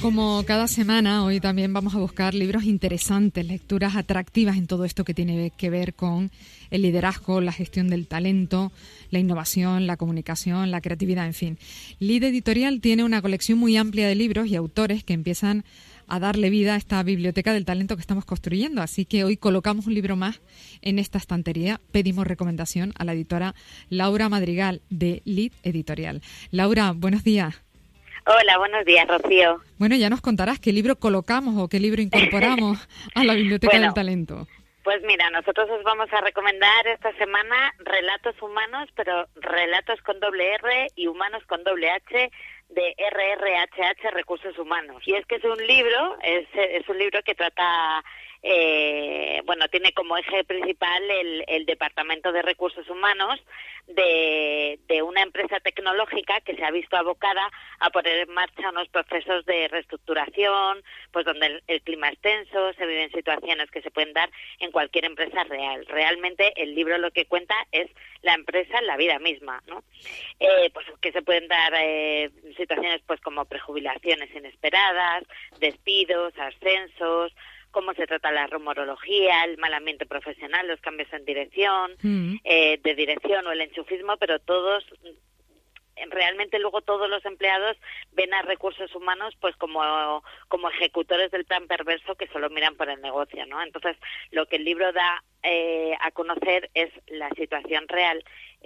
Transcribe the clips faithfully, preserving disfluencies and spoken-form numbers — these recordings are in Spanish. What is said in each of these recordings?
Como cada semana, hoy también vamos a buscar libros interesantes, lecturas atractivas en todo esto que tiene que ver con el liderazgo, la gestión del talento, la innovación, la comunicación, la creatividad, en fin. Lid Editorial tiene una colección muy amplia de libros y autores que empiezan a darle vida a esta biblioteca del talento que estamos construyendo. Así que hoy colocamos un libro más en esta estantería. Pedimos recomendación a la editora Laura Madrigal de Lid Editorial. Laura, buenos días. Hola, buenos días, Rocío. Bueno, ya nos contarás qué libro colocamos o qué libro incorporamos a la Biblioteca bueno, del Talento. Pues mira, nosotros os vamos a recomendar esta semana Relatos Humanos, pero relatos con doble R y humanos con doble H, de R R H H Recursos Humanos. Y es que es un libro, es, es un libro que trata... Eh, bueno, tiene como eje principal el, el Departamento de Recursos Humanos de, de una empresa tecnológica que se ha visto abocada a poner en marcha unos procesos de reestructuración, pues donde el, el clima es tenso, se viven situaciones que se pueden dar en cualquier empresa real. Realmente el libro lo que cuenta es la empresa en la vida misma, ¿no? Eh, pues que se pueden dar eh, situaciones pues como prejubilaciones inesperadas, despidos, ascensos, cómo se trata la rumorología, el mal ambiente profesional, los cambios en dirección, mm. eh, de dirección o el enchufismo, pero todos, realmente luego todos los empleados ven a recursos humanos pues como, como ejecutores del plan perverso que solo miran por el negocio, ¿no? Entonces, lo que el libro da eh, a conocer es la situación real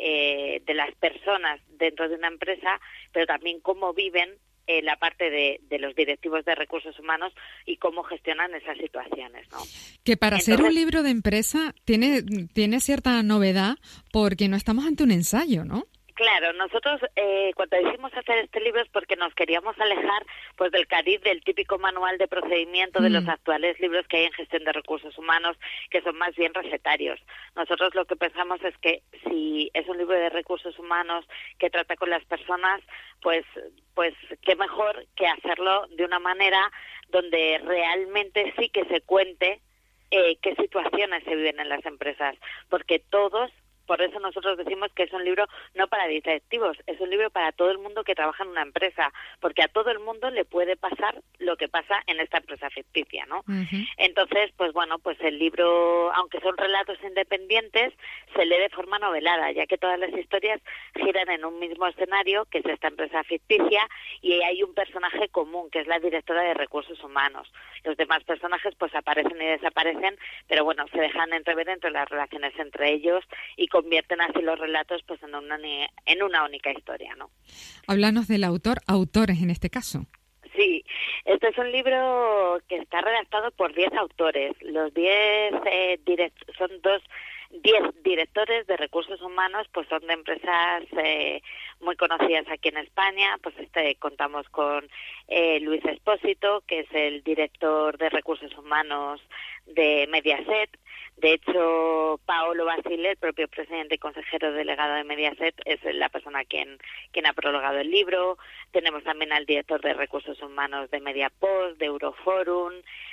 eh, de las personas dentro de una empresa, pero también cómo viven Eh, la parte de, de los directivos de recursos humanos y cómo gestionan esas situaciones, ¿no? Que para Entonces, ser un libro de empresa tiene, tiene cierta novedad porque no estamos ante un ensayo, ¿no? Claro, nosotros eh, cuando decidimos hacer este libro es porque nos queríamos alejar pues del cariz del típico manual de procedimiento de mm. los actuales libros que hay en gestión de recursos humanos, que son más bien recetarios. Nosotros lo que pensamos es que si es un libro de recursos humanos que trata con las personas, pues pues qué mejor que hacerlo de una manera donde realmente sí que se cuente eh, qué situaciones se viven en las empresas, porque todos... Por eso nosotros decimos que es un libro no para directivos, es un libro para todo el mundo que trabaja en una empresa, porque a todo el mundo le puede pasar lo que pasa en esta empresa ficticia, ¿no? Uh-huh. Entonces, pues bueno, pues el libro, aunque son relatos independientes, se lee de forma novelada, ya que todas las historias giran en un mismo escenario, que es esta empresa ficticia, y hay un personaje común, que es la directora de recursos humanos. Los demás personajes pues aparecen y desaparecen, pero bueno, se dejan entrever entre las relaciones entre ellos y convierten así los relatos pues en una, en una única historia, ¿no? Háblanos del autor, autores en este caso. Sí, este es un libro que está redactado por diez autores. Los diez eh, direct- son dos diez directores de recursos humanos, pues son de empresas eh, muy conocidas aquí en España. Pues este contamos con eh, Luis Espósito, que es el director de recursos humanos de Mediaset. De hecho, Paolo Basile, el propio presidente y consejero delegado de Mediaset, es la persona quien, quien ha prologado el libro. Tenemos también al director de recursos humanos de Mediapost, de Euroforum,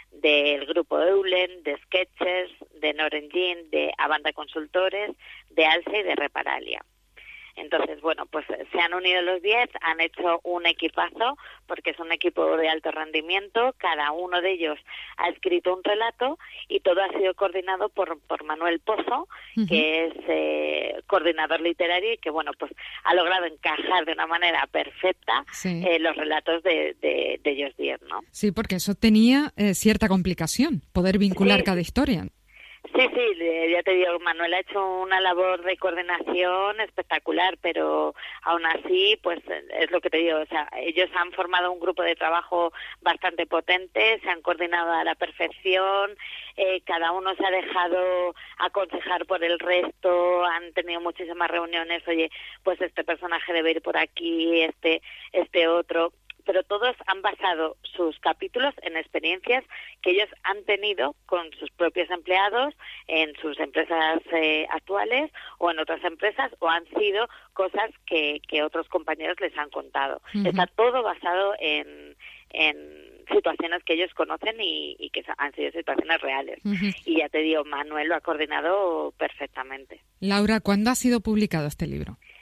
del grupo Eulen, de Sketchers, de Norengine, de Avanta Consultores, de Alsa y de Reparalia. Entonces, bueno, pues se han unido los diez, han hecho un equipazo, porque es un equipo de alto rendimiento, cada uno de ellos ha escrito un relato y todo ha sido coordinado por, por Manuel Pozo, uh-huh. que es eh, coordinador literario y que, bueno, pues ha logrado encajar de una manera perfecta sí. eh, los relatos de, de, de ellos diez, ¿no? Sí, porque eso tenía eh, cierta complicación, poder vincular sí. cada historia. Sí, sí, ya te digo, Manuel ha hecho una labor de coordinación espectacular, pero aún así, pues es lo que te digo, o sea, ellos han formado un grupo de trabajo bastante potente, se han coordinado a la perfección, eh, cada uno se ha dejado aconsejar por el resto, han tenido muchísimas reuniones, oye, pues este personaje debe ir por aquí, este, este otro... pero todos han basado sus capítulos en experiencias que ellos han tenido con sus propios empleados en sus empresas eh, actuales o en otras empresas, o han sido cosas que, que otros compañeros les han contado. Uh-huh. Está todo basado en, en situaciones que ellos conocen y, y que han sido situaciones reales. Uh-huh. Y ya te digo, Manuel lo ha coordinado perfectamente. Laura, ¿cuándo ha sido publicado este libro?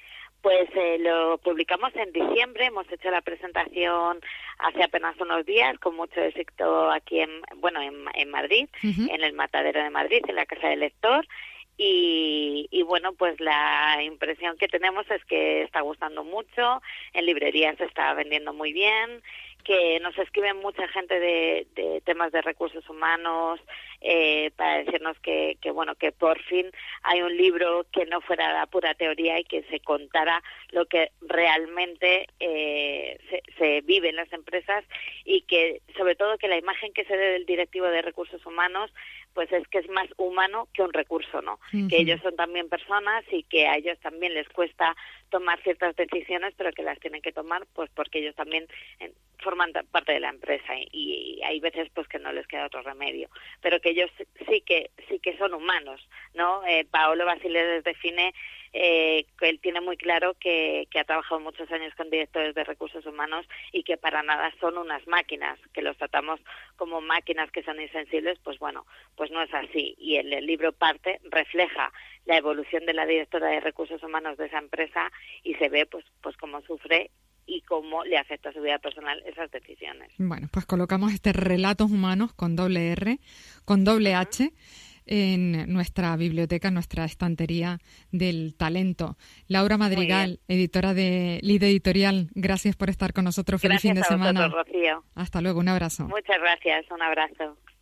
Pues eh, lo publicamos en diciembre, hemos hecho la presentación hace apenas unos días con mucho éxito aquí en, bueno, en, en Madrid, uh-huh. en el Matadero de Madrid, en la Casa del Lector. Y, y bueno, pues la impresión que tenemos es que está gustando mucho, en librerías se está vendiendo muy bien, que nos escriben mucha gente de, de temas de recursos humanos eh, para decirnos que, que bueno que por fin hay un libro que no fuera la pura teoría y que se contara lo que realmente eh, se, se vive en las empresas, y que sobre todo que la imagen que se dé del directivo de recursos humanos pues es que es más humano que un recurso, ¿no? Uh-huh. Que ellos son también personas y que a ellos también les cuesta tomar ciertas decisiones, pero que las tienen que tomar pues porque ellos también eh, forman parte de la empresa y, y hay veces pues que no les queda otro remedio, pero que ellos sí que sí que son humanos, ¿no? Eh, Paolo Basile les define eh, que él tiene muy claro que, que ha trabajado muchos años con directores de recursos humanos y que para nada son unas máquinas, que los tratamos como máquinas que son insensibles, pues bueno, pues no es así. Y el, el libro parte, refleja la evolución de la directora de recursos humanos de esa empresa y se ve pues pues cómo sufre y cómo le afecta a su vida personal esas decisiones. Bueno, pues colocamos este Relatos Humanos con doble R, con doble H, en nuestra biblioteca, en nuestra estantería del talento. Laura Madrigal, editora de Lid Editorial, gracias por estar con nosotros. Feliz fin de semana. Gracias a vosotros, Rocío. Hasta luego, un abrazo. Muchas gracias, un abrazo.